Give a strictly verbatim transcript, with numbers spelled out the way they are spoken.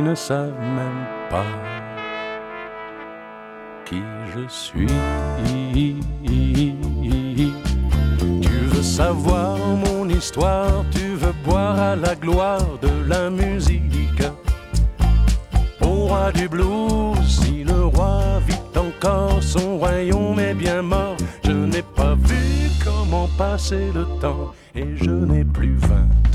ne savent même pas qui je suis. Tu veux savoir mon histoire, tu veux boire à la gloire de la musique. Au roi du blues, si le roi vit encore, son royaume est bien mort. Je n'ai pas vu comment passer le temps et je n'ai plus vingt